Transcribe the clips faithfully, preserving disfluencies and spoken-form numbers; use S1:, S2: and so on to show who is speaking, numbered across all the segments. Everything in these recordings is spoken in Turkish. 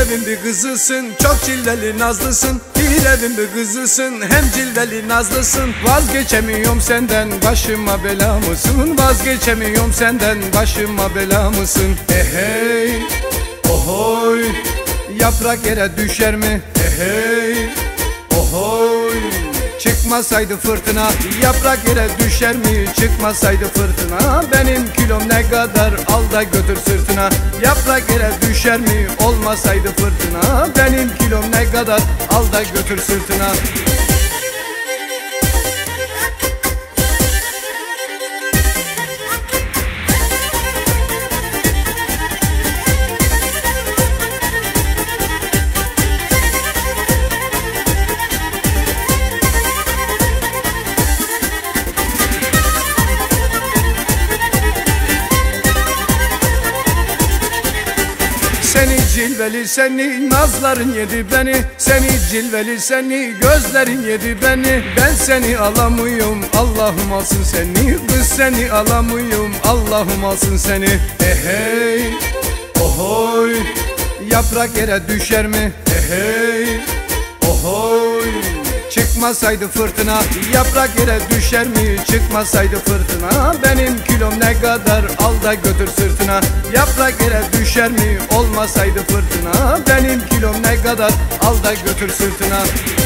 S1: evin bir kızısın, çok cilveli nazlısın. Bir evin bir kızısın, hem cilveli nazlısın. Vazgeçemiyorum senden, başıma bela mısın? Vazgeçemiyorum senden, başıma bela mısın? Ehey, ohoy, yaprak yere düşer mi? Ehey, ohoy, çıkmasaydı fırtına, yaprak yere düşer mi? Çıkmasaydı fırtına, benim kilom ne kadar, al da götür sırtına. Yaprak yere düşer mi? Olmasaydı fırtına, benim kilom ne kadar, al da götür sırtına. Seni cilveli seni, nazların yedi beni. Seni cilveli seni, gözlerin yedi beni. Ben seni alamıyorum, Allah'ım alsın seni. Kız seni alamıyorum, Allah'ım alsın seni. Ehey, ohoy, yaprak yere düşer mi? Ehey, ohoy, çıkmasaydı fırtına, yaprak yere düşer mi? Çıkmasaydı fırtına, benim kilom ne kadar, al da götür sırtına. Yaprak yere düşer mi? Olmasaydı fırtına, benim kilom ne kadar, al da götür sırtına.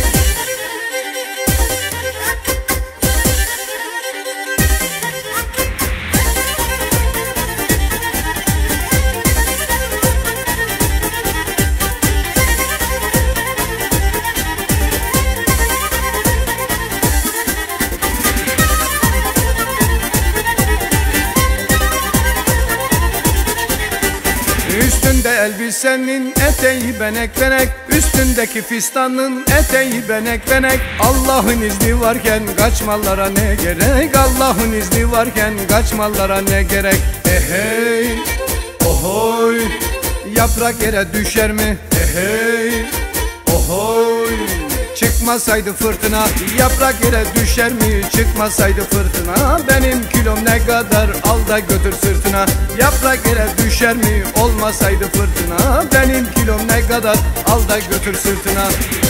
S1: Üstünde elbisenin eteği benek benek, üstündeki fistanın eteği benek benek. Allah'ın izni varken kaçmalara ne gerek? Allah'ın izni varken kaçmalara ne gerek? Ehey, ohoy, yaprak yere düşer mi? Ehey, ohoy, çıkmasaydı fırtına, yaprak yere düşer mi? Çıkmasaydı fırtına, benim kilom ne kadar, al da götür sırtına. Yaprak yere düşer mi? Olmasaydı fırtına, benim kilom ne kadar, al da götür sırtına.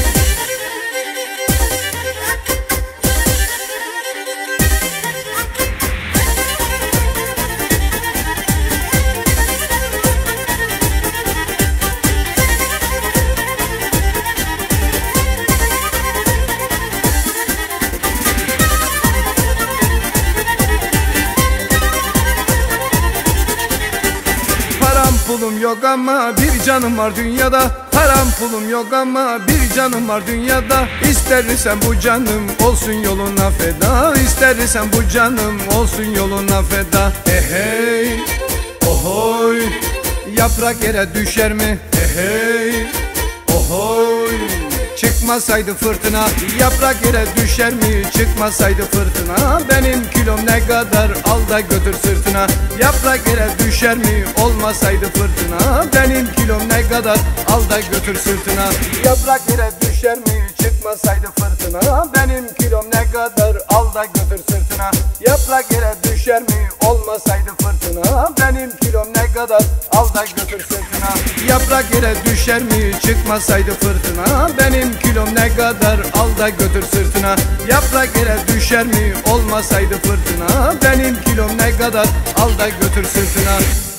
S1: Pulum yok ama bir canım var dünyada. Param pulum yok ama bir canım var dünyada. İstersen bu canım olsun yoluna feda. İstersen bu canım olsun yoluna feda. Ehey, ohoy, yaprak yere düşer mi? Ehey, ohoy, çıkmasaydı fırtına, yaprak yere düşer mi? Çıkmasaydı fırtına, benim kilom ne kadar, al da götür sırtına. Yaprak yere düşer mi? Olmasaydı fırtına, benim kilom ne kadar, al da götür sırtına. Yaprak yere düşer mi? Çıkmasaydı fırtına, benim kilom ne kadar, al da götür sırtına. Yaprak yere düşer mi? Olmasaydı fırtına, benim kilom ne kadar, al da götür sırtına. Yaprak yere düşer mi? Çıkmasaydı fırtına, benim kilom ne kadar, al da götür sırtına. Yaprak yere düşer mi? Olmasaydı fırtına, benim kilom ne kadar, al da götür sırtına.